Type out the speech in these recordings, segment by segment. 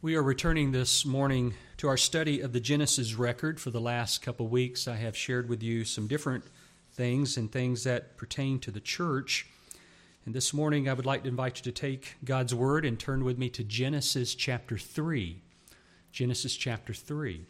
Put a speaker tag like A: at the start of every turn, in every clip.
A: We are returning this morning to our study of the Genesis record. For the last couple of weeks, I have shared with you some different things and things that pertain to the church. And this morning, I would like to invite you to take God's Word and turn with me to Genesis chapter 3. Genesis chapter 3.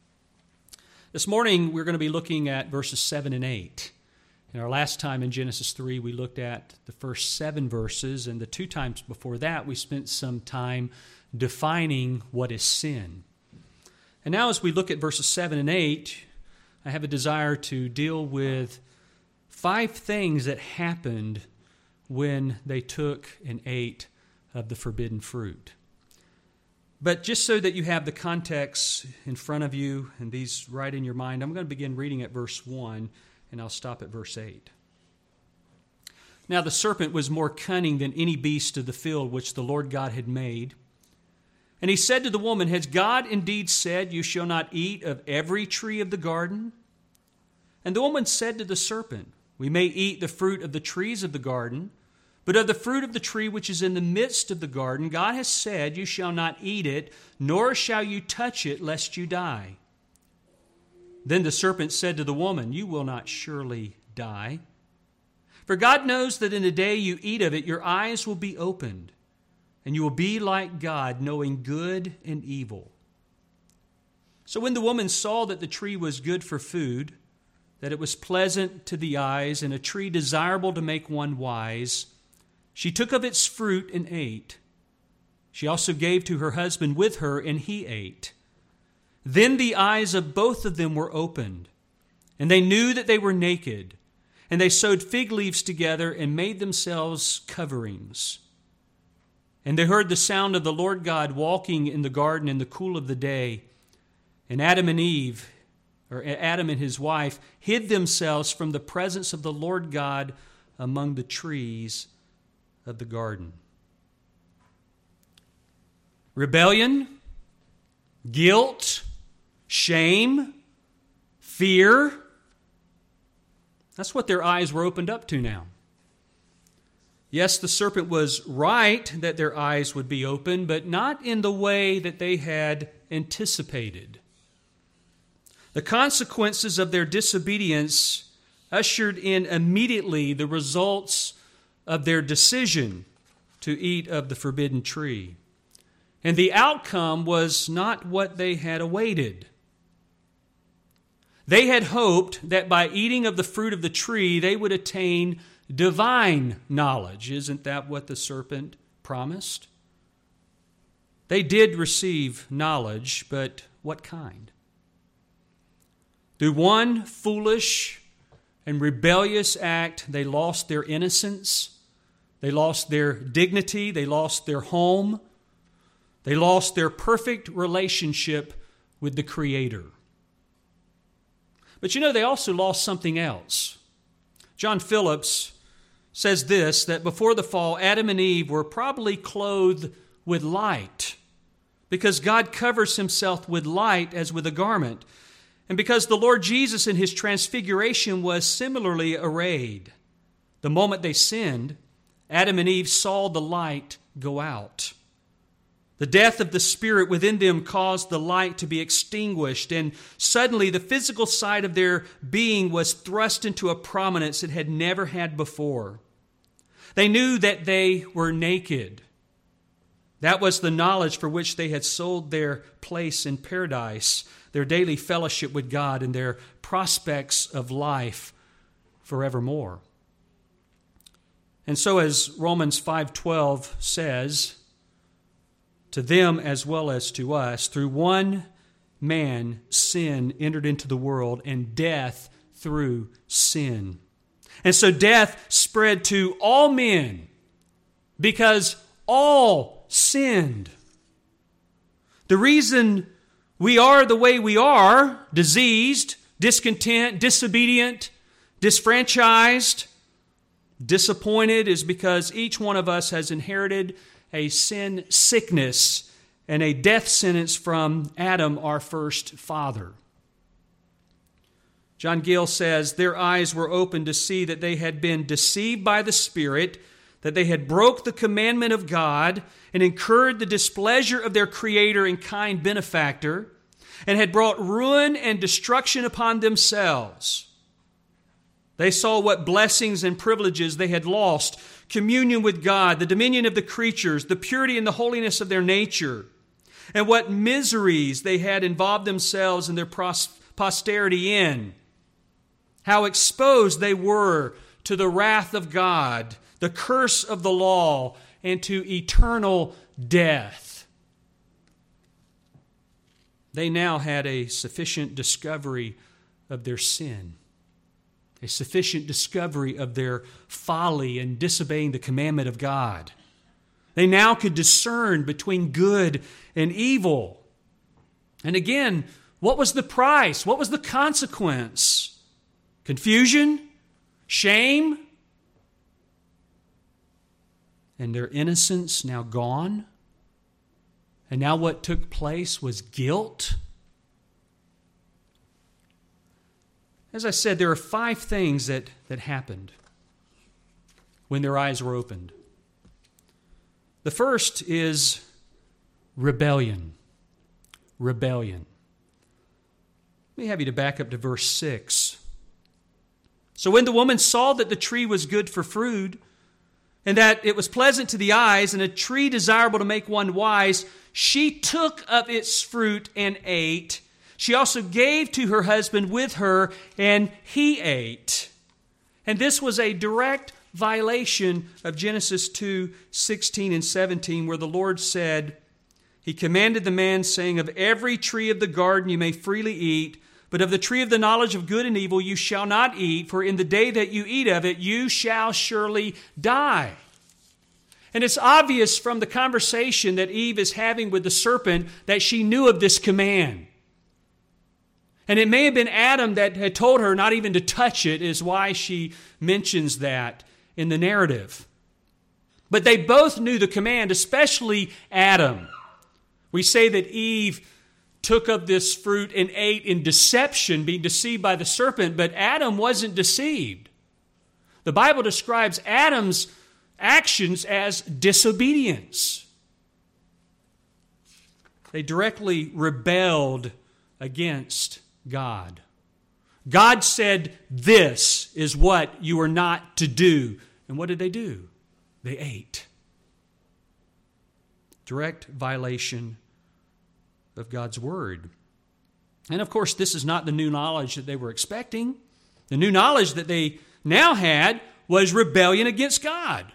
A: This morning, we're going to be looking at verses 7 and 8. In our last time in Genesis 3, we looked at the first 7 verses, and the 2 times before that, we spent some time defining what is sin. And now as we look at verses 7 and 8, I have a desire to deal with 5 things that happened when they took and ate of the forbidden fruit. But just so that you have the context in front of you and these right in your mind, I'm going to begin reading at verse 1, and I'll stop at verse 8. Now the serpent was more cunning than any beast of the field which the Lord God had made. And he said to the woman, Has God indeed said, You shall not eat of every tree of the garden? And the woman said to the serpent, We may eat the fruit of the trees of the garden, but of the fruit of the tree which is in the midst of the garden, God has said, You shall not eat it, nor shall you touch it, lest you die. Then the serpent said to the woman, You will not surely die. For God knows that in the day you eat of it, your eyes will be opened, and you will be like God, knowing good and evil. So when the woman saw that the tree was good for food, that it was pleasant to the eyes, and a tree desirable to make one wise, she took of its fruit and ate. She also gave to her husband with her, and he ate. Then the eyes of both of them were opened, and they knew that they were naked, and they sewed fig leaves together and made themselves coverings. And they heard the sound of the Lord God walking in the garden in the cool of the day. And Adam and his wife, hid themselves from the presence of the Lord God among the trees of the garden. Rebellion, guilt, shame, fear. That's what their eyes were opened up to now. Yes, the serpent was right that their eyes would be open, but not in the way that they had anticipated. The consequences of their disobedience ushered in immediately the results of their decision to eat of the forbidden tree. And the outcome was not what they had awaited. They had hoped that by eating of the fruit of the tree, they would attain divine knowledge. Isn't that what the serpent promised? They did receive knowledge, but what kind? Through one foolish and rebellious act, they lost their innocence, they lost their dignity, they lost their home, they lost their perfect relationship with the Creator. But they also lost something else. John Phillips says this, that before the fall, Adam and Eve were probably clothed with light because God covers himself with light as with a garment, and because the Lord Jesus in his transfiguration was similarly arrayed. The moment they sinned, Adam and Eve saw the light go out. The death of the spirit within them caused the light to be extinguished, and suddenly the physical side of their being was thrust into a prominence it had never had before. They knew that they were naked. That was the knowledge for which they had sold their place in paradise, their daily fellowship with God, and their prospects of life forevermore. And so as Romans 5:12 says, to them as well as to us, through one man sin entered into the world, and death through sin. And so death spread to all men because all sinned. The reason we are the way we are, diseased, discontent, disobedient, disfranchised, disappointed, is because each one of us has inherited a sin sickness and a death sentence from Adam, our first father. John Gill says, their eyes were opened to see that they had been deceived by the Spirit, that they had broke the commandment of God and incurred the displeasure of their Creator and kind benefactor, and had brought ruin and destruction upon themselves. They saw what blessings and privileges they had lost: communion with God, the dominion of the creatures, the purity and the holiness of their nature, and what miseries they had involved themselves and their posterity in. How exposed they were to the wrath of God, the curse of the law, and to eternal death. They now had a sufficient discovery of their sin, a sufficient discovery of their folly in disobeying the commandment of God. They now could discern between good and evil. And again, what was the price? What was the consequence? Confusion? Shame? And their innocence now gone? And now what took place was guilt? As I said, there are 5 things that happened when their eyes were opened. The first is rebellion. Rebellion. Let me have you to back up to verse 6. So when the woman saw that the tree was good for food, and that it was pleasant to the eyes, and a tree desirable to make one wise, she took of its fruit and ate. She also gave to her husband with her, and he ate. And this was a direct violation of Genesis 2:16 and 17, where the Lord said, He commanded the man, saying, Of every tree of the garden you may freely eat, but of the tree of the knowledge of good and evil you shall not eat, for in the day that you eat of it you shall surely die. And it's obvious from the conversation that Eve is having with the serpent that she knew of this command. And it may have been Adam that had told her not even to touch it, is why she mentions that in the narrative. But they both knew the command, especially Adam. We say that Eve took of this fruit and ate in deception, being deceived by the serpent, but Adam wasn't deceived. The Bible describes Adam's actions as disobedience. They directly rebelled against God. God said, this is what you are not to do. And what did they do? They ate. Direct violation of God's word. And of course, this is not the new knowledge that they were expecting. The new knowledge that they now had was rebellion against God.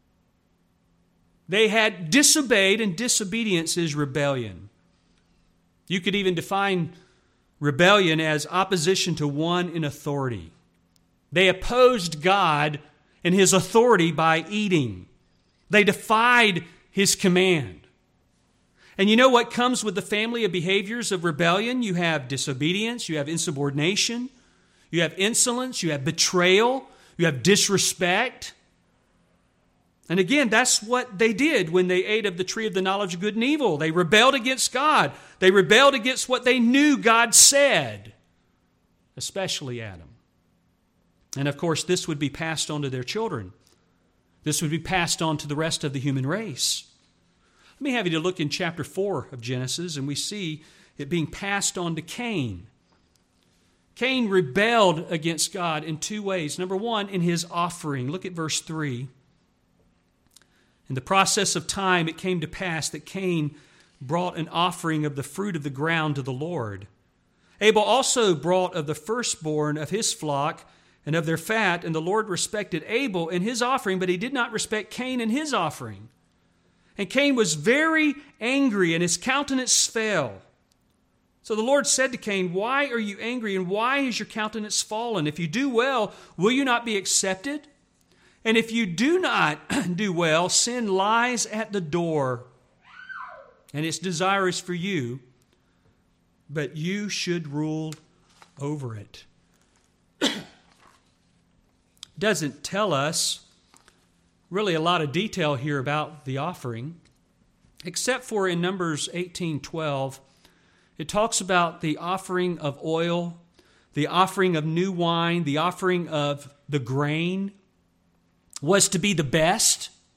A: They had disobeyed, and disobedience is rebellion. You could even define rebellion as opposition to one in authority. They opposed God and His authority by eating. They defied His command. And you know what comes with the family of behaviors of rebellion? You have disobedience, you have insubordination, you have insolence, you have betrayal, you have disrespect. And again, that's what they did when they ate of the tree of the knowledge of good and evil. They rebelled against God. They rebelled against what they knew God said, especially Adam. And of course, this would be passed on to their children. This would be passed on to the rest of the human race. Let me have you to look in chapter 4 of Genesis, and we see it being passed on to Cain. Cain rebelled against God in 2 ways. Number 1, in his offering. Look at verse 3. In the process of time, it came to pass that Cain brought an offering of the fruit of the ground to the Lord. Abel also brought of the firstborn of his flock and of their fat, and the Lord respected Abel in his offering, but He did not respect Cain in his offering. And Cain was very angry, and his countenance fell. So the Lord said to Cain, Why are you angry, and why has your countenance fallen? If you do well, will you not be accepted? And if you do not do well, sin lies at the door, and its desire is for you, but you should rule over it. Doesn't tell us really a lot of detail here about the offering, except for in Numbers 18:12, it talks about the offering of oil, the offering of new wine, the offering of the grain was to be the best.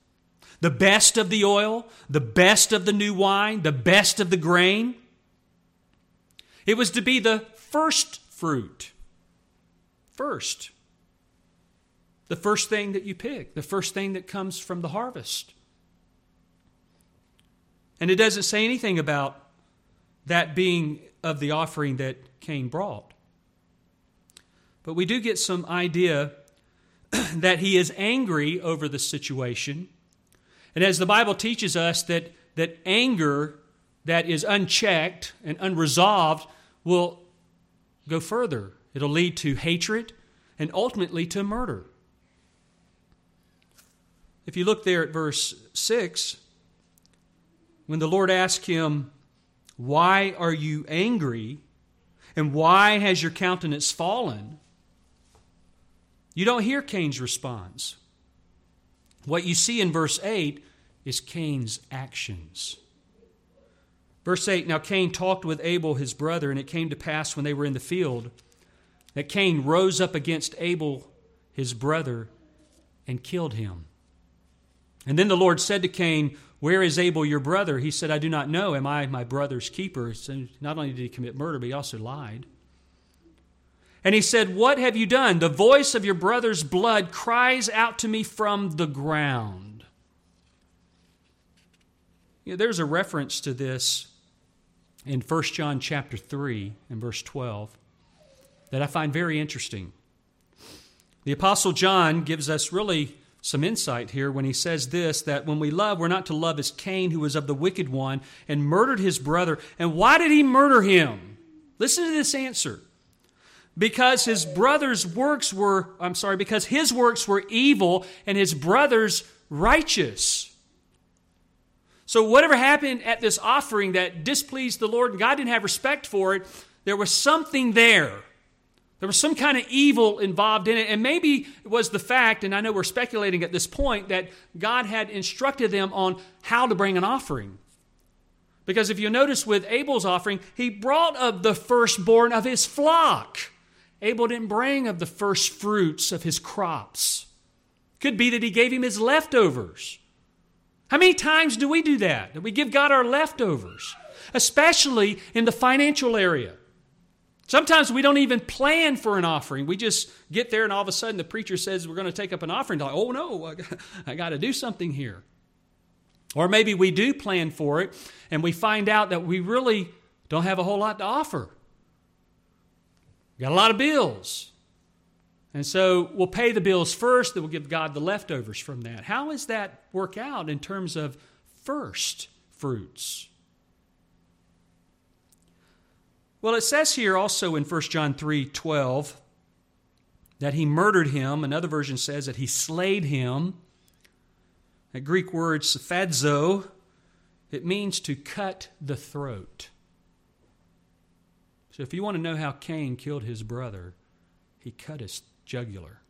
A: the best of the oil, the best of the new wine, the best of the grain. It was to be the first fruit. First. The first thing that you pick, the first thing that comes from the harvest. And it doesn't say anything about that being of the offering that Cain brought. But we do get some idea that he is angry over the situation. And as the Bible teaches us that anger that is unchecked and unresolved will go further. It'll lead to hatred and ultimately to murder. If you look there at verse 6, when the Lord asked him, "Why are you angry? And why has your countenance fallen?" You don't hear Cain's response. What you see in verse 8 is Cain's actions. Verse 8, "Now Cain talked with Abel his brother, and it came to pass when they were in the field that Cain rose up against Abel his brother and killed him. And then the Lord said to Cain, 'Where is Abel your brother?' He said, 'I do not know. Am I my brother's keeper?'" So not only did he commit murder, but he also lied. And he said, "What have you done? The voice of your brother's blood cries out to me from the ground." You know, there's a reference to this in 1 John chapter 3 and verse 12 that I find very interesting. The Apostle John gives us really some insight here when he says this, that when we love, we're not to love as Cain, who was of the wicked one and murdered his brother. And why did he murder him? Listen to this answer. Because his works were evil and his brother's righteous. So whatever happened at this offering that displeased the Lord and God didn't have respect for it, there was something there. There was some kind of evil involved in it. And maybe it was the fact, and I know we're speculating at this point, that God had instructed them on how to bring an offering. Because if you notice with Abel's offering, he brought of the firstborn of his flock. Abel didn't bring of the first fruits of his crops. Could be that he gave him his leftovers. How many times do we do that? That we give God our leftovers, especially in the financial area. Sometimes we don't even plan for an offering. We just get there and all of a sudden the preacher says we're going to take up an offering. Like, oh no, I got to do something here. Or maybe we do plan for it and we find out that we really don't have a whole lot to offer. We got a lot of bills. And so we'll pay the bills first, then we'll give God the leftovers from that. How does that work out in terms of first fruits? Well, it says here also in 1 John 3:12 that he murdered him. Another version says that he slayed him. That Greek word, saphadzo, it means to cut the throat. So if you want to know how Cain killed his brother, he cut his jugular.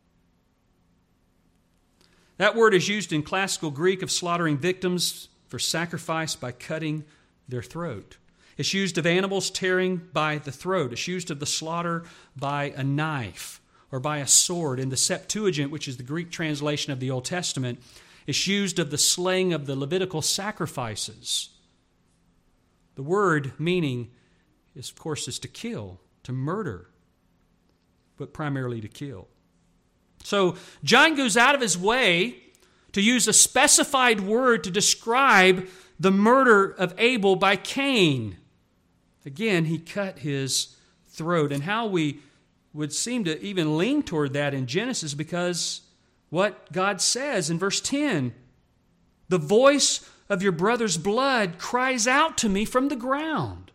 A: That word is used in classical Greek of slaughtering victims for sacrifice by cutting their throat. It's used of animals tearing by the throat. It's used of the slaughter by a knife or by a sword. In the Septuagint, which is the Greek translation of the Old Testament, it's used of the slaying of the Levitical sacrifices. The word meaning is, of course, is to kill, to murder, but primarily to kill. So John goes out of his way to use a specified word to describe the murder of Abel by Cain. Again, he cut his throat. And how we would seem to even lean toward that in Genesis, because what God says in verse 10, "The voice of your brother's blood cries out to me from the ground."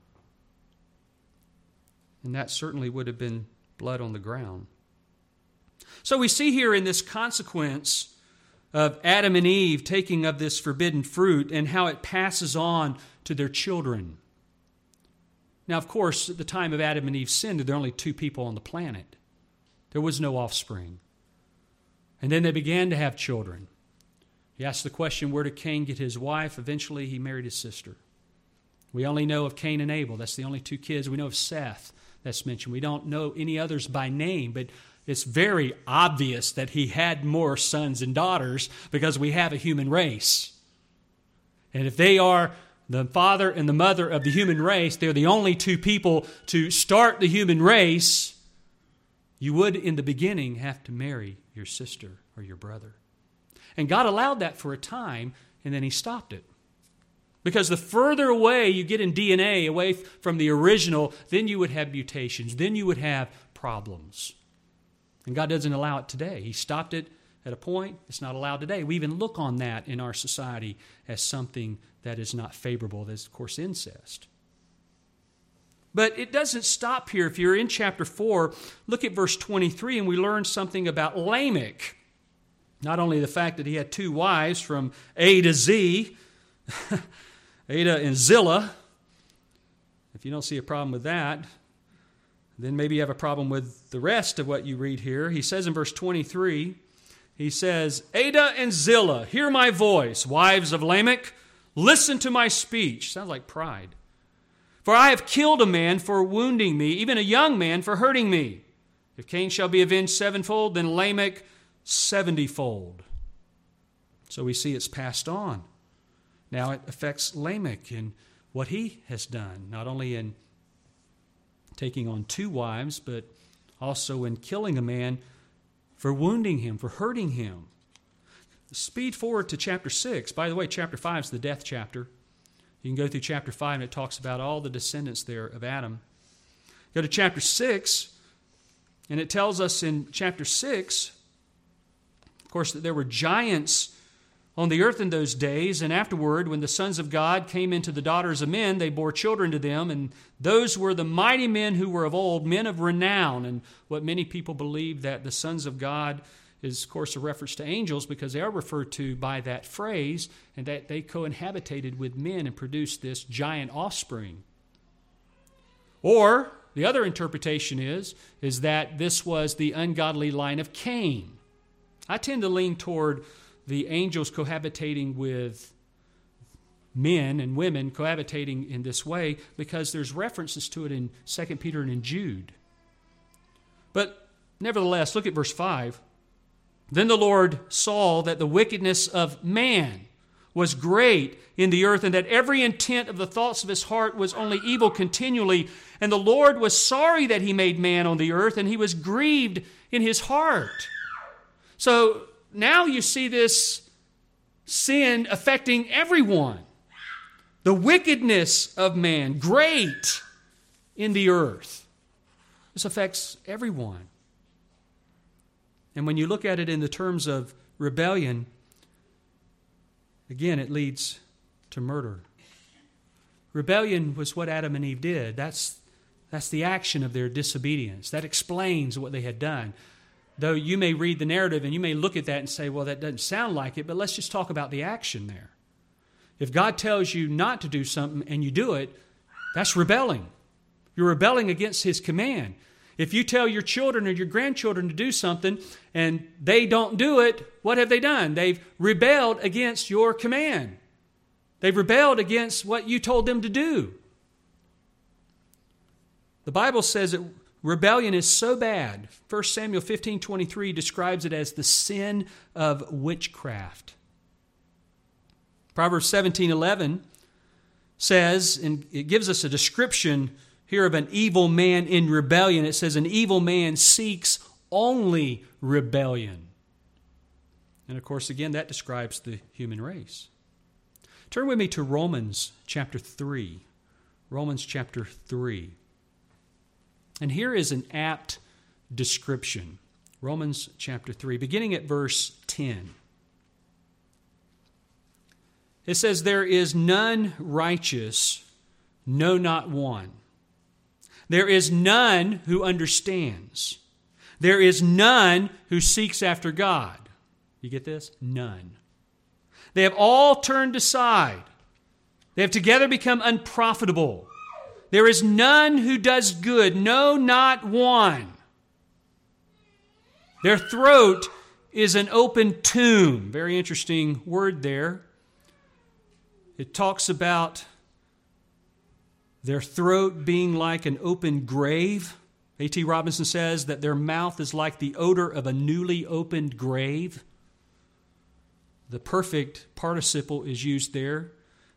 A: And that certainly would have been blood on the ground. So we see here in this consequence of Adam and Eve taking of this forbidden fruit and how it passes on to their children. Now, of course, at the time of Adam and Eve's sin, there were only two people on the planet. There was no offspring. And then they began to have children. You ask the question, where did Cain get his wife? Eventually, he married his sister. We only know of Cain and Abel. That's the only two kids. We know of Seth that's mentioned. We don't know any others by name, but it's very obvious that he had more sons and daughters because we have a human race. And if they are the father and the mother of the human race, they're the only two people to start the human race, you would in the beginning have to marry your sister or your brother. And God allowed that for a time, and then He stopped it. Because the further away you get in DNA, away from the original, then you would have mutations. Then you would have problems. And God doesn't allow it today. He stopped it at a point. It's not allowed today. We even look on that in our society as something that is not favorable. That's, of course, incest. But it doesn't stop here. If you're in chapter 4, look at verse 23, and we learn something about Lamech. Not only the fact that he had two wives from A to Z, Ada and Zillah. If you don't see a problem with that, then maybe you have a problem with the rest of what you read here. He says in verse 23, he says, Ada and Zillah, hear my voice. Wives of Lamech, listen to my speech. Sounds like pride. For I have killed a man for wounding me, even a young man for hurting me. If Cain shall be avenged sevenfold, then Lamech 70-fold. So we see it's passed on. Now it affects Lamech in what he has done, not only in taking on two wives, but also in killing a man for wounding him, for hurting him. Speed forward to chapter 6. By the way, chapter 5 is the death chapter. You can go through chapter 5 and it talks about all the descendants there of Adam. Go to chapter 6, and it tells us in chapter 6, of course, that there were giants on the earth in those days, and afterward, when the sons of God came into the daughters of men, they bore children to them, and those were the mighty men who were of old, men of renown. And what many people believe that the sons of God is, of course, a reference to angels, because they are referred to by that phrase, and that they cohabitated with men and produced this giant offspring. Or the other interpretation is that this was the ungodly line of Cain. I tend to lean toward the angels cohabitating with men and women cohabitating in this way, because there's references to it in 2 Peter and in Jude. But nevertheless, look at verse 5. Then the Lord saw that the wickedness of man was great in the earth, and that every intent of the thoughts of his heart was only evil continually. And the Lord was sorry that He made man on the earth, and He was grieved in His heart. So now you see this sin affecting everyone. The wickedness of man, great in the earth. This affects everyone. And when you look at it in the terms of rebellion, again, it leads to murder. Rebellion was what Adam and Eve did. That's the action of their disobedience. That explains what they had done. Though you may read the narrative and you may look at that and say, well, that doesn't sound like it, but let's just talk about the action there. If God tells you not to do something and you do it, that's rebelling. You're rebelling against His command. If you tell your children or your grandchildren to do something and they don't do it, what have they done? They've rebelled against your command. They've rebelled against what you told them to do. The Bible says that rebellion is so bad. 1 Samuel 15:23 describes it as the sin of witchcraft. Proverbs 17:11 says, and it gives us a description here of an evil man in rebellion. It says, an evil man seeks only rebellion. And of course, again, that describes the human race. Turn with me to Romans chapter 3. Romans chapter 3. And here is an apt description. Romans chapter 3, beginning at verse 10. It says, there is none righteous, no, not one. There is none who understands. There is none who seeks after God. You get this? None. They have all turned aside. They have together become unprofitable. There is none who does good, no, not one. Their throat is an open tomb. Very interesting word there. It talks about their throat being like an open grave. A.T. Robinson says that their mouth is like the odor of a newly opened grave. The perfect participle is used there.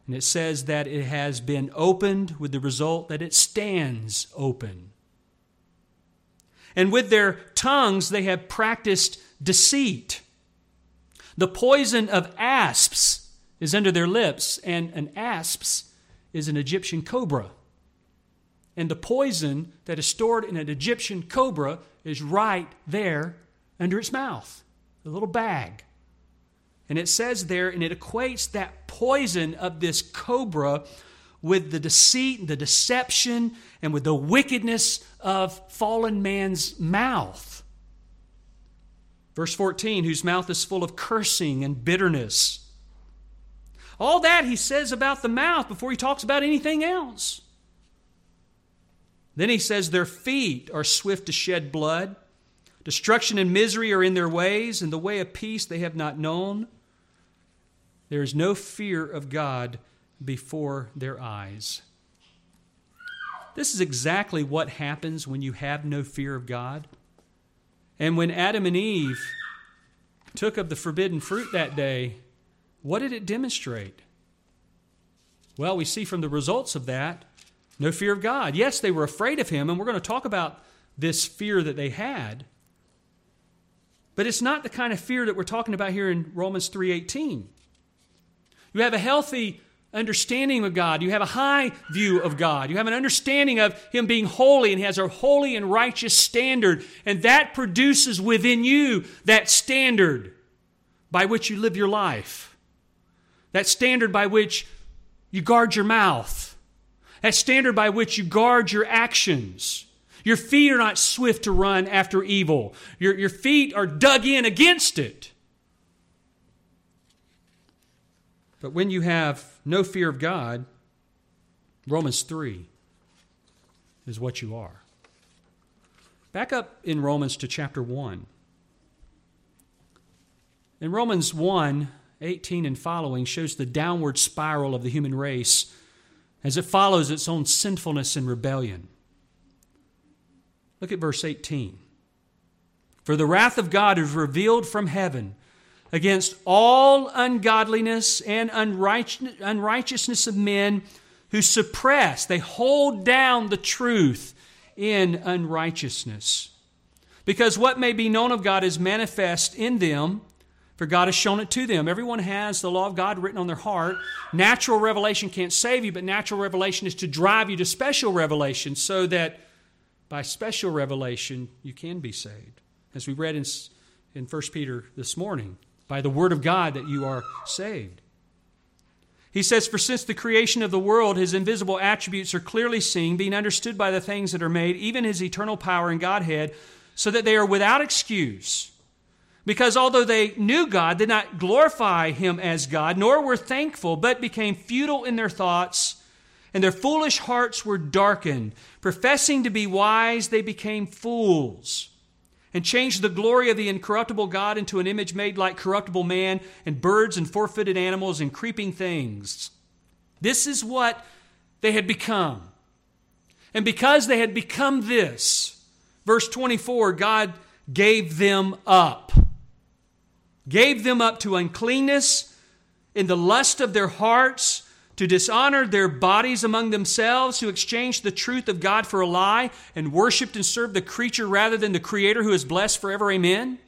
A: And it says that it has been opened with the result that it stands open. And with their tongues they have practiced deceit. The poison of asps is under their lips, and an asps is an Egyptian cobra. And the poison that is stored in an Egyptian cobra is right there under its mouth, a little bag. And it says there, and it equates that poison of this cobra with the deceit and the deception and with the wickedness of fallen man's mouth. Verse 14, whose mouth is full of cursing and bitterness. All that he says about the mouth before he talks about anything else. Then he says their feet are swift to shed blood. Destruction and misery are in their ways, and the way of peace they have not known. There is no fear of God before their eyes. This is exactly what happens when you have no fear of God. And when Adam and Eve took of the forbidden fruit that day, what did it demonstrate? Well, we see from the results of that, no fear of God. Yes, they were afraid of Him, and we're going to talk about this fear that they had. But it's not the kind of fear that we're talking about here in Romans 3:18. You have a healthy understanding of God. You have a high view of God. You have an understanding of Him being holy, and He has a holy and righteous standard. And that produces within you that standard by which you live your life. That standard by which you guard your mouth. That standard by which you guard your actions. Your feet are not swift to run after evil. Your feet are dug in against it. But when you have no fear of God, Romans 3 is what you are. Back up in Romans to chapter 1. In Romans 1:18 and following shows the downward spiral of the human race as it follows its own sinfulness and rebellion. Look at verse 18. For the wrath of God is revealed from heaven against all ungodliness and unrighteousness of men who suppress, they hold down the truth in unrighteousness. Because what may be known of God is manifest in them, for God has shown it to them. Everyone has the law of God written on their heart. Natural revelation can't save you, but natural revelation is to drive you to special revelation so that by special revelation you can be saved. As we read in 1 Peter this morning, by the word of God that you are saved. He says, for since the creation of the world, His invisible attributes are clearly seen, being understood by the things that are made, even His eternal power and Godhead, so that they are without excuse. Because although they knew God, did not glorify Him as God, nor were thankful, but became futile in their thoughts, and their foolish hearts were darkened. Professing to be wise, they became fools, and changed the glory of the incorruptible God into an image made like corruptible man, and birds and four-footed animals and creeping things. This is what they had become. And because they had become this, verse 24, God gave them up. Gave them up to uncleanness in the lust of their hearts, to dishonor their bodies among themselves, who exchanged the truth of God for a lie, and worshipped and served the creature rather than the Creator, who is blessed forever. Amen.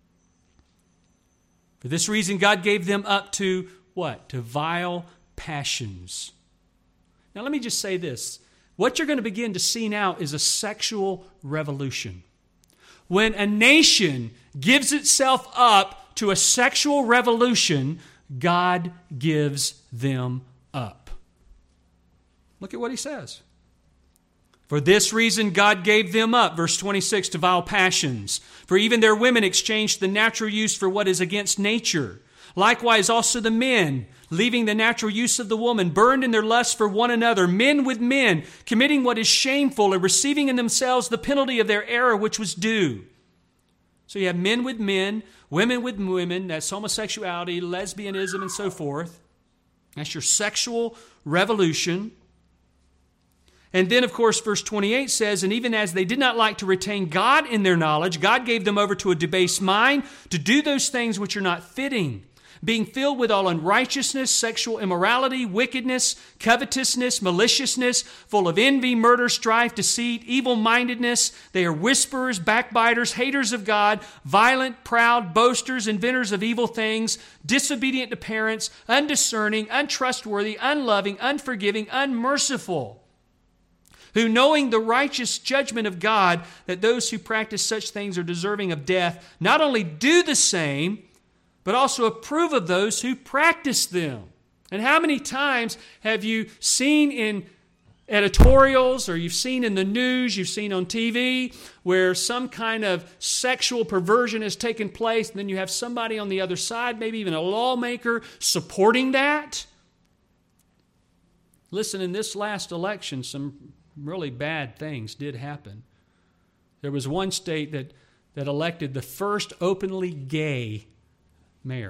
A: For this reason, God gave them up to what? To vile passions. Now let me just say this. What you're going to begin to see now is a sexual revolution. When a nation gives itself up to a sexual revolution, God gives them up. Look at what He says. For this reason God gave them up, verse 26, to vile passions. For even their women exchanged the natural use for what is against nature. Likewise also the men, leaving the natural use of the woman, burned in their lust for one another, men with men, committing what is shameful and receiving in themselves the penalty of their error which was due. So you have men with men, women with women, that's homosexuality, lesbianism, and so forth. That's your sexual revolution. And then, of course, verse 28 says, and even as they did not like to retain God in their knowledge, God gave them over to a debased mind to do those things which are not fitting, being filled with all unrighteousness, sexual immorality, wickedness, covetousness, maliciousness, full of envy, murder, strife, deceit, evil-mindedness. They are whisperers, backbiters, haters of God, violent, proud, boasters, inventors of evil things, disobedient to parents, undiscerning, untrustworthy, unloving, unforgiving, unmerciful, who, knowing the righteous judgment of God, that those who practice such things are deserving of death, not only do the same, but also approve of those who practice them. And how many times have you seen in editorials, or you've seen in the news, you've seen on TV, where some kind of sexual perversion has taken place, and then you have somebody on the other side, maybe even a lawmaker, supporting that? Listen, in this last election, some really bad things did happen. There was one state that elected the first openly gay mayor.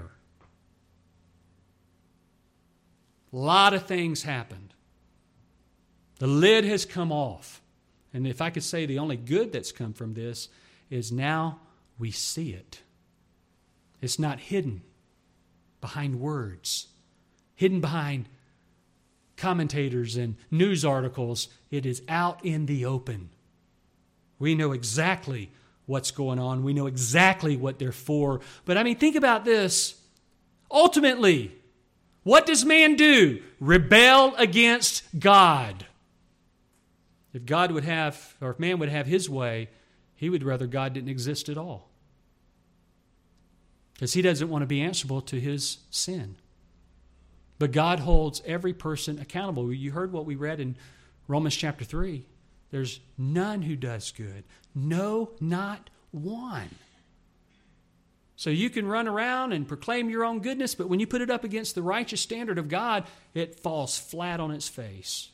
A: A lot of things happened. The lid has come off. And if I could say the only good that's come from this is now we see it. It's not hidden behind words, hidden behind commentators and news articles. It is out in the open. We know exactly what's going on. We know exactly what they're for. But I mean, think about this. Ultimately, what does man do? Rebel against God. If God would have, or if man would have his way, he would rather God didn't exist at all. Because he doesn't want to be answerable to his sin. But God holds every person accountable. You heard what we read in Romans chapter 3. There's none who does good. No, not one. So you can run around and proclaim your own goodness, but when you put it up against the righteous standard of God, it falls flat on its face.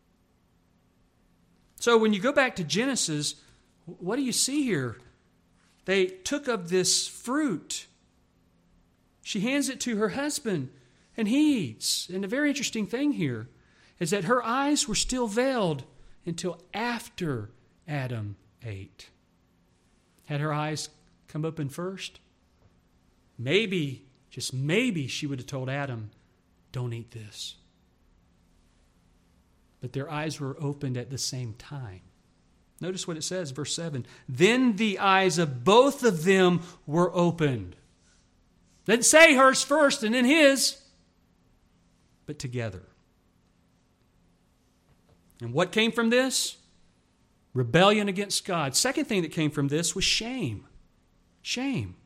A: So when you go back to Genesis, what do you see here? They took of this fruit. She hands it to her husband, and he eats. And the very interesting thing here is that her eyes were still veiled until after Adam ate. Had her eyes come open first? Maybe, just maybe, she would have told Adam, don't eat this. But their eyes were opened at the same time. Notice what it says, verse 7. Then the eyes of both of them were opened. Didn't say hers first and then his, but together. And what came from this? Rebellion against God. Second thing that came from this was shame. Shame.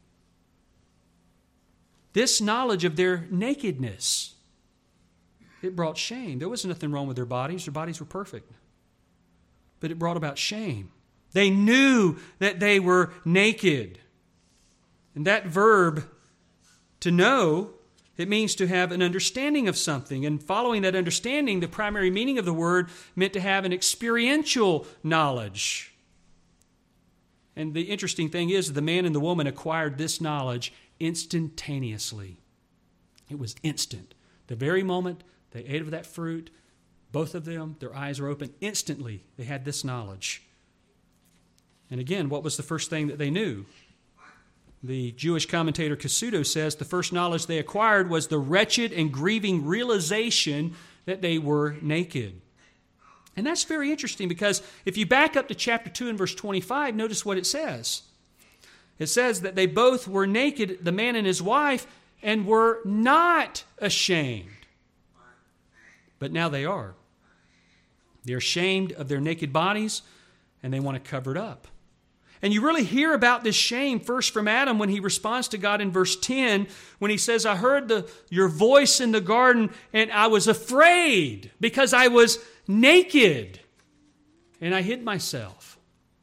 A: This knowledge of their nakedness, it brought shame. There was nothing wrong with their bodies. Their bodies were perfect. But it brought about shame. They knew that they were naked. And that verb, to know, it means to have an understanding of something. And following that understanding, the primary meaning of the word meant to have an experiential knowledge. And the interesting thing is, the man and the woman acquired this knowledge instantaneously. It was instant. The very moment they ate of that fruit, both of them, their eyes were open. Instantly, they had this knowledge. And again, what was the first thing that they knew? The Jewish commentator Cassuto says the first knowledge they acquired was the wretched and grieving realization that they were naked. And that's very interesting because if you back up to chapter 2 and verse 25, notice what it says. It says that they both were naked, the man and his wife, and were not ashamed. But now they are. They're ashamed of their naked bodies, and they want to cover it up. And you really hear about this shame first from Adam when he responds to God in verse 10, when he says, I heard your voice in the garden, and I was afraid because I was naked, and I hid myself.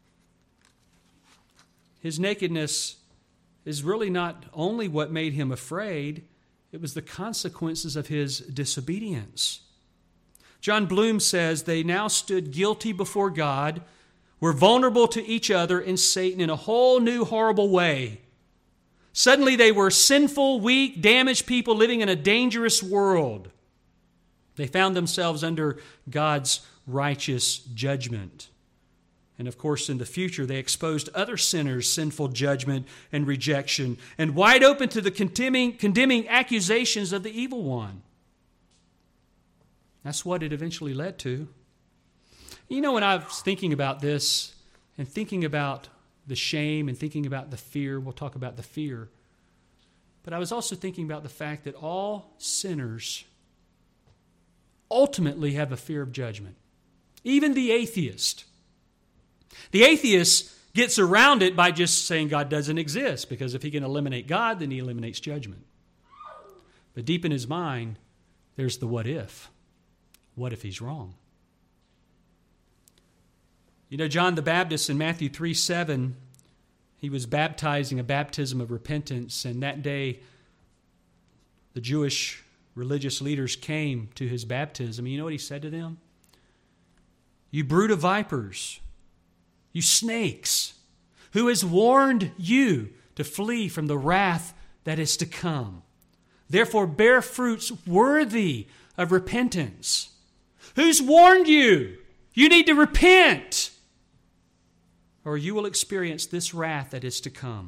A: His nakedness is really not only what made him afraid, it was the consequences of his disobedience. John Bloom says they now stood guilty before God, were vulnerable to each other and Satan in a whole new horrible way. Suddenly they were sinful, weak, damaged people living in a dangerous world. They found themselves under God's righteous judgment. And of course, in the future, they exposed other sinners' sinful judgment and rejection, and wide open to the condemning accusations of the evil one. That's what it eventually led to. You know, when I was thinking about this, and thinking about the shame, and thinking about the fear, we'll talk about the fear, but I was also thinking about the fact that all sinners ultimately have a fear of judgment. Even the atheist. The atheist gets around it by just saying God doesn't exist, because if he can eliminate God, then he eliminates judgment. But deep in his mind, there's the what if. What if he's wrong? You know, John the Baptist in Matthew 3:7, he was baptizing a baptism of repentance, and that day the Jewish religious leaders came to his baptism. You know what he said to them? You brood of vipers, you snakes, who has warned you to flee from the wrath that is to come? Therefore bear fruits worthy of repentance. Who's warned you? You need to repent, or you will experience this wrath that is to come.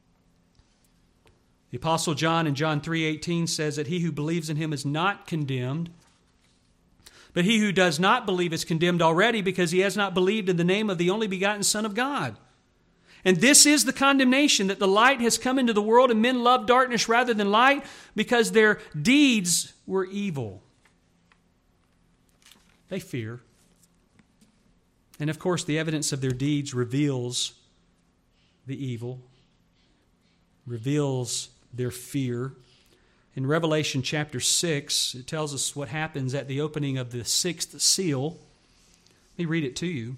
A: The Apostle John in John 3:18 says that he who believes in him is not condemned, but he who does not believe is condemned already, because he has not believed in the name of the only begotten Son of God. And this is the condemnation, that the light has come into the world, and men love darkness rather than light, because their deeds were evil. They fear. And of course, the evidence of their deeds reveals the evil, reveals their fear. In Revelation chapter 6, it tells us what happens at the opening of the sixth seal. Let me read it to you.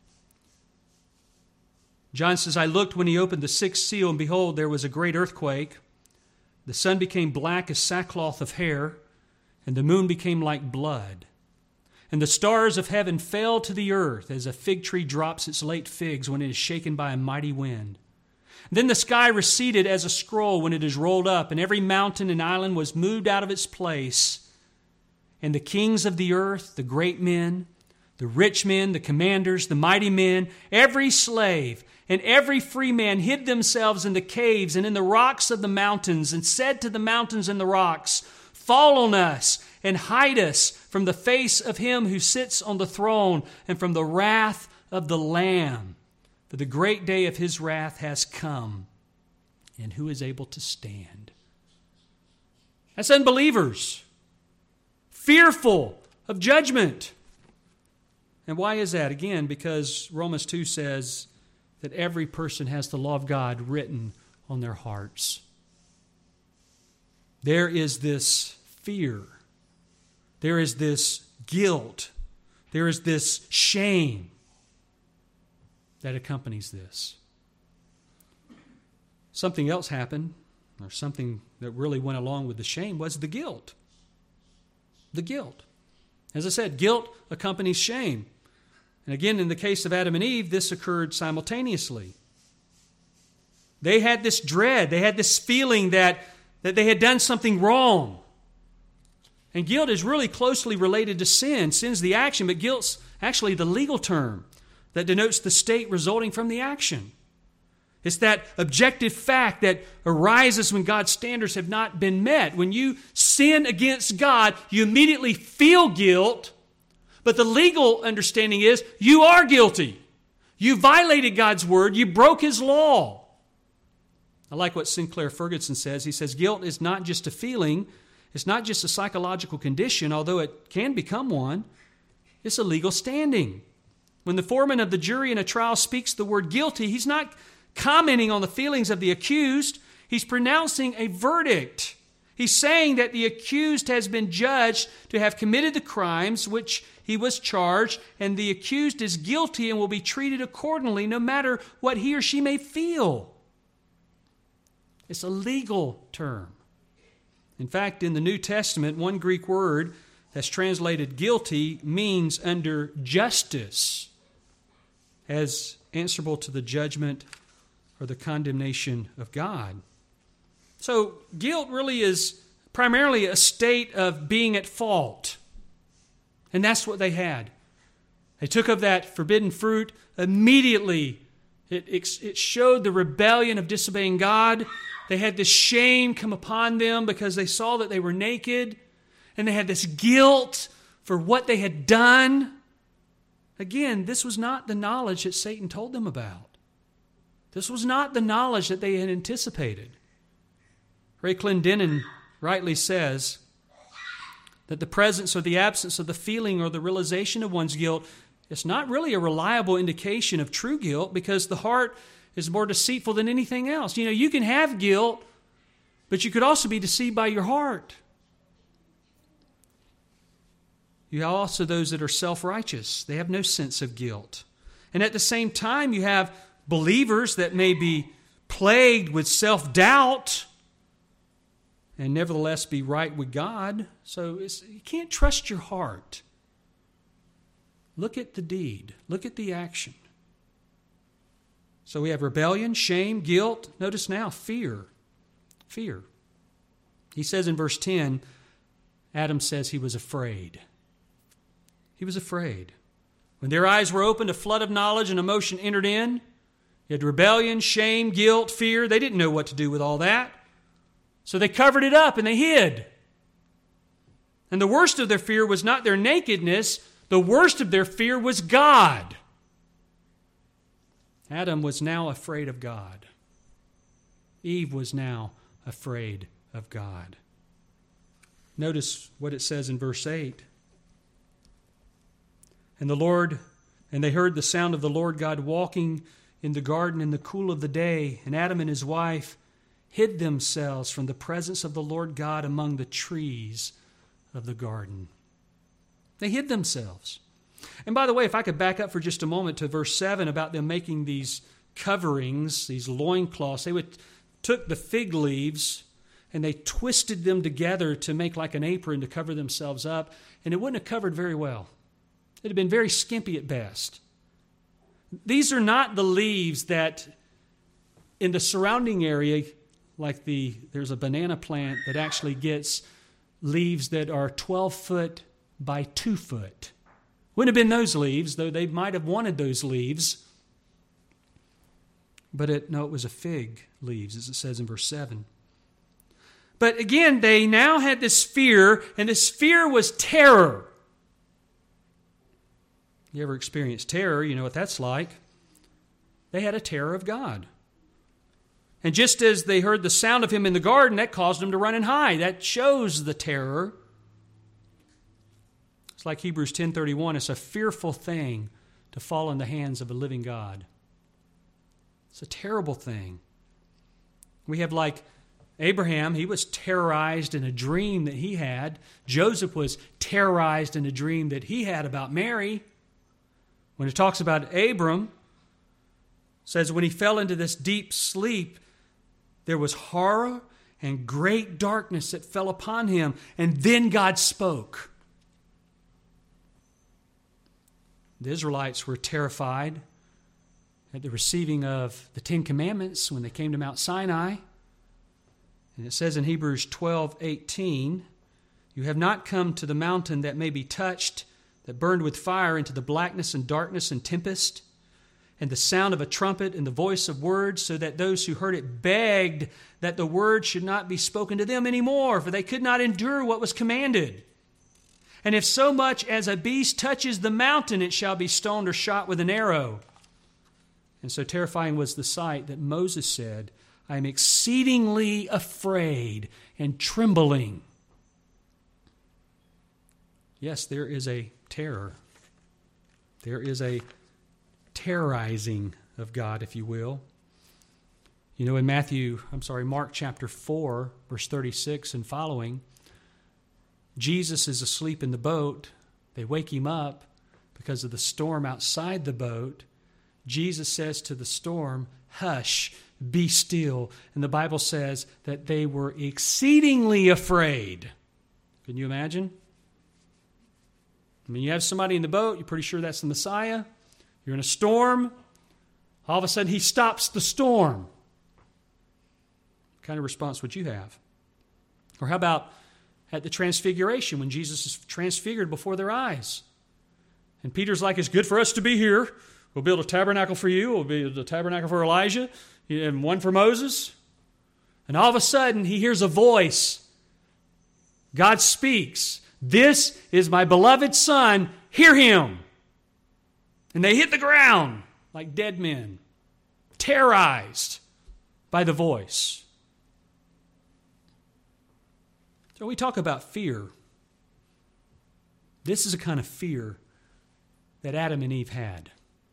A: John says, I looked when he opened the sixth seal, and behold, there was a great earthquake. The sun became black as sackcloth of hair, and the moon became like blood. And the stars of heaven fell to the earth, as a fig tree drops its late figs when it is shaken by a mighty wind. Then the sky receded as a scroll when it is rolled up, and every mountain and island was moved out of its place. And the kings of the earth, the great men, the rich men, the commanders, the mighty men, every slave and every free man hid themselves in the caves and in the rocks of the mountains, and said to the mountains and the rocks, fall on us and hide us from the face of him who sits on the throne and from the wrath of the Lamb. For the great day of his wrath has come, and who is able to stand? That's unbelievers, fearful of judgment. And why is that? Again, because Romans 2 says that every person has the law of God written on their hearts. There is this fear. There is this guilt. There is this shame that accompanies this. Something else happened, or something that really went along with the shame, was the guilt. The guilt. As I said, guilt accompanies shame. And again, in the case of Adam and Eve, this occurred simultaneously. They had this dread, they had this feeling that they had done something wrong. And guilt is really closely related to sin. Sin's the action, but guilt's actually the legal term that denotes the state resulting from the action. It's that objective fact that arises when God's standards have not been met. When you sin against God, you immediately feel guilt, but the legal understanding is you are guilty. You violated God's word. You broke His law. I like what Sinclair Ferguson says. He says, guilt is not just a feeling. It's not just a psychological condition, although it can become one. It's a legal standing. When the foreman of the jury in a trial speaks the word guilty, he's not commenting on the feelings of the accused. He's pronouncing a verdict. He's saying that the accused has been judged to have committed the crimes which he was charged, and the accused is guilty and will be treated accordingly no matter what he or she may feel. It's a legal term. In fact, in the New Testament, one Greek word that's translated guilty means under justice, as answerable to the judgment or the condemnation of God. So guilt really is primarily a state of being at fault. And that's what they had. They took of that forbidden fruit immediately. It showed the rebellion of disobeying God. They had this shame come upon them because they saw that they were naked. And they had this guilt for what they had done. Again, this was not the knowledge that Satan told them about. This was not the knowledge that they had anticipated. Ray Clendenin rightly says that the presence or the absence of the feeling or the realization of one's guilt is not really a reliable indication of true guilt, because the heart is more deceitful than anything else. You can have guilt, but you could also be deceived by your heart. You have also those that are self-righteous. They have no sense of guilt. And at the same time, you have believers that may be plagued with self-doubt and nevertheless be right with God. So you can't trust your heart. Look at the deed. Look at the action. So we have rebellion, shame, guilt. Notice now, fear. Fear. He says in verse 10, Adam says he was afraid. He was afraid. When their eyes were opened, a flood of knowledge and emotion entered in. You had rebellion, shame, guilt, fear. They didn't know what to do with all that. So they covered it up and they hid. And the worst of their fear was not their nakedness. The worst of their fear was God. Adam was now afraid of God. Eve was now afraid of God. Notice what it says in verse 8. And they heard the sound of the Lord God walking in the garden in the cool of the day, and Adam and his wife hid themselves from the presence of the Lord God among the trees of the garden. They hid themselves. And by the way, if I could back up for just a moment to verse 7 about them making these coverings, these loincloths, they took the fig leaves and they twisted them together to make like an apron to cover themselves up, and it wouldn't have covered very well. It had been very skimpy at best. These are not the leaves that in the surrounding area, like there's a banana plant that actually gets leaves that are 12 foot by 2 foot. Wouldn't have been those leaves, though they might have wanted those leaves. But it was a fig leaves, as it says in verse 7. But again, they now had this fear, and this fear was terror. You ever experienced terror? You know what that's like. They had a terror of God. And just as they heard the sound of him in the garden, that caused them to run and hide. That shows the terror. It's like Hebrews 10:31. It's a fearful thing to fall in the hands of a living God. It's a terrible thing. We have like Abraham, he was terrorized in a dream that he had. Joseph was terrorized in a dream that he had about Mary. When it talks about Abram, it says when he fell into this deep sleep, there was horror and great darkness that fell upon him. And then God spoke. The Israelites were terrified at the receiving of the Ten Commandments when they came to Mount Sinai. And it says in Hebrews 12:18, you have not come to the mountain that may be touched, that burned with fire, into the blackness and darkness and tempest, and the sound of a trumpet and the voice of words, so that those who heard it begged that the word should not be spoken to them anymore, for they could not endure what was commanded. And if so much as a beast touches the mountain, it shall be stoned or shot with an arrow. And so terrifying was the sight that Moses said, I am exceedingly afraid and trembling. Yes, there is a terror. There is a terrorizing of God, if you will. You know, in Mark chapter 4, verse 36 and following, Jesus is asleep in the boat. They wake him up because of the storm outside the boat. Jesus says to the storm, hush, be still. And the Bible says that they were exceedingly afraid. Can you imagine? I mean, you have somebody in the boat, you're pretty sure that's the Messiah. You're in a storm. All of a sudden, he stops the storm. What kind of response would you have? Or how about at the transfiguration when Jesus is transfigured before their eyes? And Peter's like, it's good for us to be here. We'll build a tabernacle for you. We'll build a tabernacle for Elijah and one for Moses. And all of a sudden, he hears a voice. God speaks. This is my beloved Son. Hear him. And they hit the ground like dead men, terrorized by the voice. So we talk about fear. This is a kind of fear that Adam and Eve had.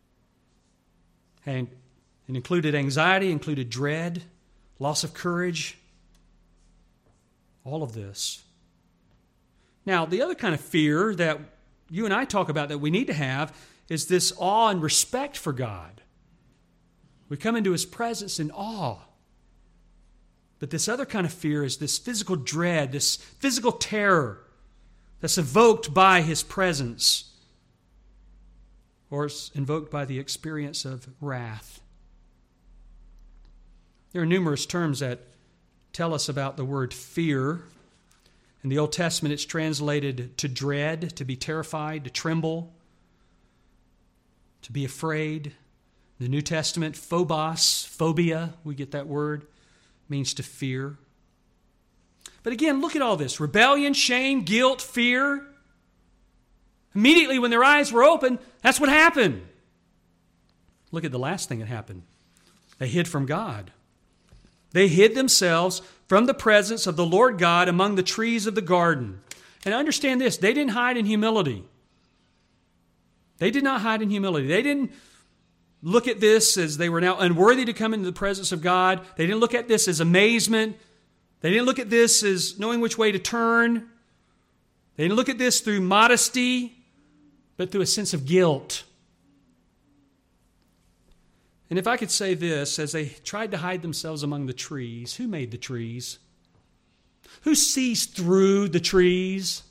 A: And it included anxiety, included dread, loss of courage, all of this. Now, the other kind of fear that you and I talk about that we need to have is this awe and respect for God. We come into His presence in awe. But this other kind of fear is this physical dread, this physical terror that's evoked by His presence, or it's invoked by the experience of wrath. There are numerous terms that tell us about the word fear. In the Old Testament, it's translated to dread, to be terrified, to tremble, to be afraid. In the New Testament, phobos, phobia, we get that word, means to fear. But again, look at all this. Rebellion, shame, guilt, fear. Immediately when their eyes were open, that's what happened. Look at the last thing that happened. They hid from God. They hid themselves from the presence of the Lord God among the trees of the garden. And understand this, they didn't hide in humility. They did not hide in humility. They didn't look at this as they were now unworthy to come into the presence of God. They didn't look at this as amazement. They didn't look at this as knowing which way to turn. They didn't look at this through modesty, but through a sense of guilt. And if I could say this, as they tried to hide themselves among the trees, who made the trees? Who sees through the trees?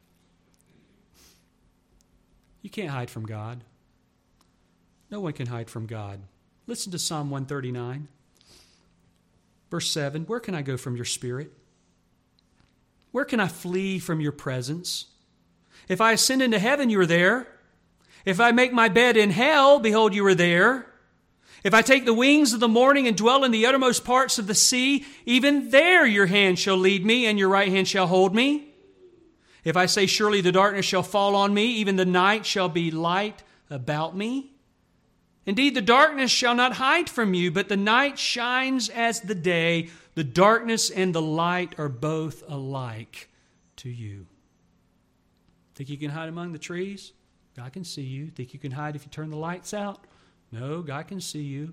A: You can't hide from God. No one can hide from God. Listen to Psalm 139. Verse 7, where can I go from your spirit? Where can I flee from your presence? If I ascend into heaven, you are there. If I make my bed in hell, behold, you are there. If I take the wings of the morning and dwell in the uttermost parts of the sea, even there your hand shall lead me and your right hand shall hold me. If I say, surely the darkness shall fall on me, even the night shall be light about me. Indeed, the darkness shall not hide from you, but the night shines as the day. The darkness and the light are both alike to you. Think you can hide among the trees? God can see you. Think you can hide if you turn the lights out? No, God can see you.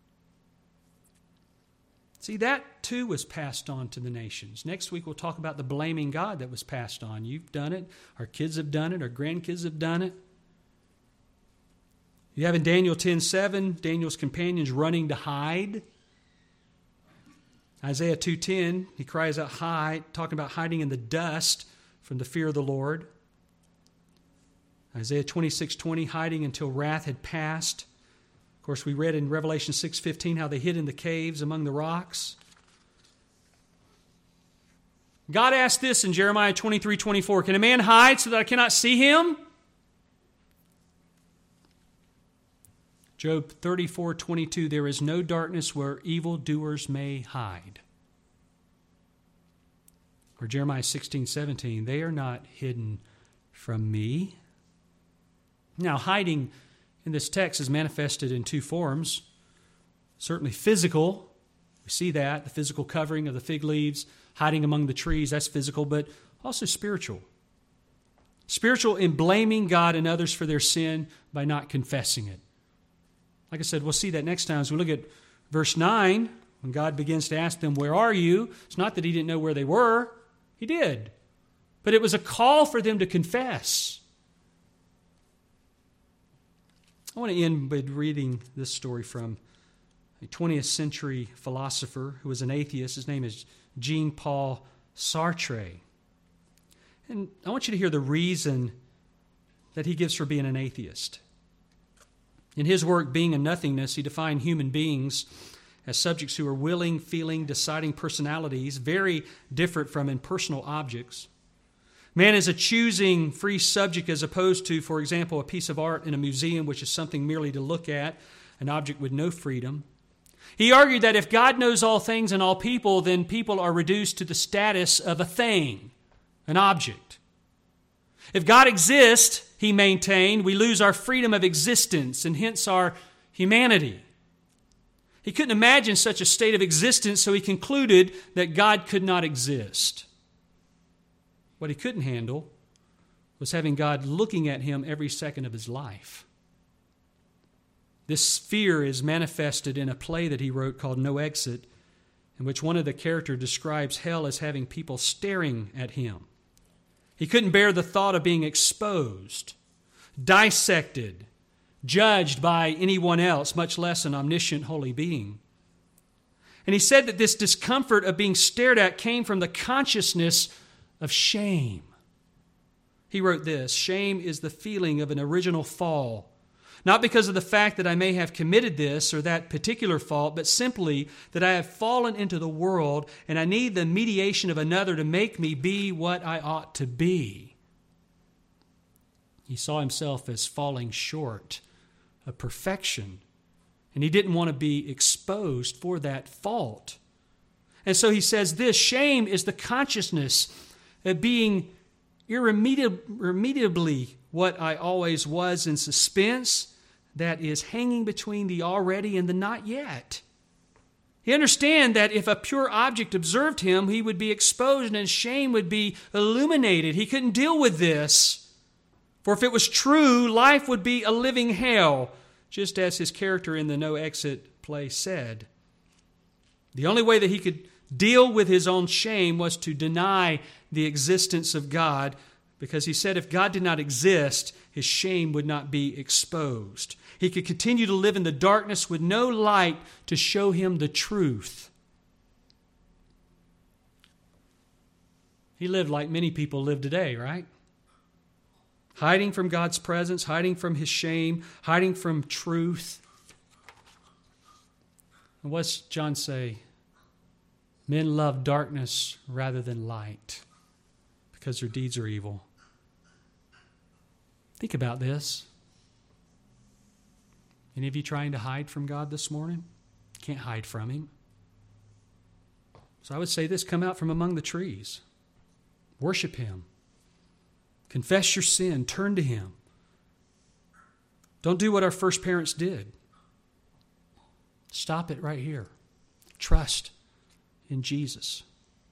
A: See, that too was passed on to the nations. Next week we'll talk about the blaming God that was passed on. You've done it. Our kids have done it. Our grandkids have done it. You have in Daniel 10:7, Daniel's companions running to hide. Isaiah 2:10, he cries out, hide, talking about hiding in the dust from the fear of the Lord. Isaiah 26:20, hiding until wrath had passed. Of course, we read in Revelation 6:15 how they hid in the caves among the rocks. God asked this in Jeremiah 23:24, can a man hide so that I cannot see him? Job 34:22, there is no darkness where evildoers may hide. Or Jeremiah 16:17, they are not hidden from me. Now, hiding in this text is manifested in two forms. Certainly physical. We see that, the physical covering of the fig leaves, hiding among the trees, that's physical, but also spiritual. Spiritual in blaming God and others for their sin by not confessing it. Like I said, we'll see that next time as we look at verse 9, when God begins to ask them, where are you? It's not that he didn't know where they were. He did. But it was a call for them to confess. I want to end by reading this story from a 20th century philosopher who was an atheist. His name is Jean-Paul Sartre. And I want you to hear the reason that he gives for being an atheist. In his work, Being and Nothingness, he defined human beings as subjects who are willing, feeling, deciding personalities, very different from impersonal objects. Man is a choosing free subject as opposed to, for example, a piece of art in a museum, which is something merely to look at, an object with no freedom. He argued that if God knows all things and all people, then people are reduced to the status of a thing, an object. If God exists, he maintained, we lose our freedom of existence and hence our humanity. He couldn't imagine such a state of existence, so he concluded that God could not exist. What he couldn't handle was having God looking at him every second of his life. This fear is manifested in a play that he wrote called No Exit, in which one of the characters describes hell as having people staring at him. He couldn't bear the thought of being exposed, dissected, judged by anyone else, much less an omniscient holy being. And he said that this discomfort of being stared at came from the consciousness of shame. He wrote this: shame is the feeling of an original fall, not because of the fact that I may have committed this or that particular fault, but simply that I have fallen into the world and I need the mediation of another to make me be what I ought to be. He saw himself as falling short of perfection, and he didn't want to be exposed for that fault. And so he says this: shame is the consciousness of being irremediably what I always was in suspense, that is hanging between the already and the not yet. He understood that if a pure object observed him, he would be exposed and his shame would be illuminated. He couldn't deal with this. For if it was true, life would be a living hell, just as his character in the No Exit play said. The only way that he could deal with his own shame was to deny the existence of God, because he said if God did not exist, his shame would not be exposed. He could continue to live in the darkness with no light to show him the truth. He lived like many people live today, right? Hiding from God's presence, hiding from his shame, hiding from truth. And what's John say? Men love darkness rather than light because their deeds are evil. Think about this. Any of you trying to hide from God this morning? Can't hide from him. So I would say this: come out from among the trees. Worship him. Confess your sin. Turn to him. Don't do what our first parents did. Stop it right here. Trust in Jesus.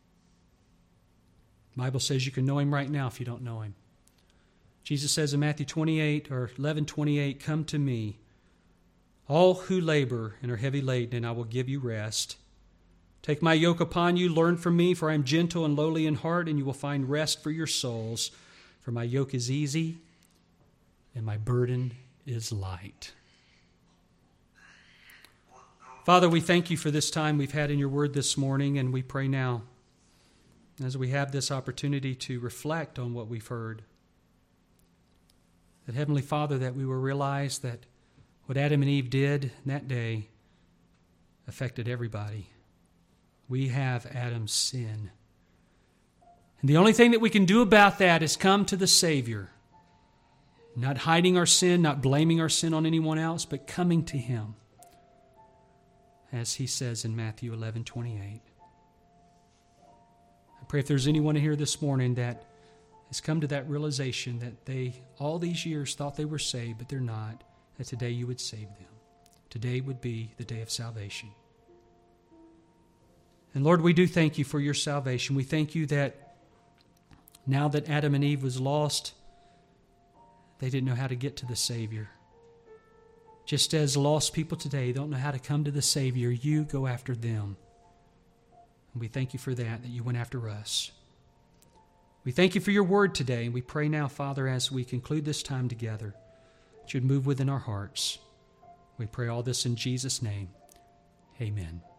A: The Bible says you can know him right now if you don't know him. Jesus says in Matthew 28 or 11:28, come to me, all who labor and are heavy laden, and I will give you rest. Take my yoke upon you, learn from me, for I am gentle and lowly in heart, and you will find rest for your souls. For my yoke is easy, and my burden is light. Father, we thank you for this time we've had in your word this morning, and we pray now, as we have this opportunity to reflect on what we've heard, that Heavenly Father, that we will realize that what Adam and Eve did that day affected everybody. We have Adam's sin. And the only thing that we can do about that is come to the Savior. Not hiding our sin, not blaming our sin on anyone else, but coming to him. As he says in Matthew 11:28. I pray if there's anyone here this morning that has come to that realization that they, all these years, thought they were saved, but they're not, that today you would save them. Today would be the day of salvation. And Lord, we do thank you for your salvation. We thank you that now that Adam and Eve was lost, they didn't know how to get to the Savior. Just as lost people today don't know how to come to the Savior, you go after them. And we thank you for that you went after us. We thank you for your word today, and we pray now, Father, as we conclude this time together, that you'd move within our hearts. We pray all this in Jesus' name. Amen.